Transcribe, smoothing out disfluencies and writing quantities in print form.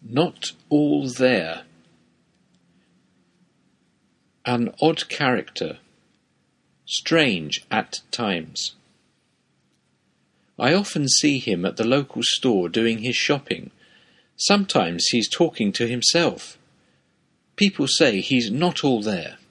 Not all there. An odd character. Strange at times. I often see him at the local store doing his shopping. Sometimes he's talking to himself. People say he's not all there.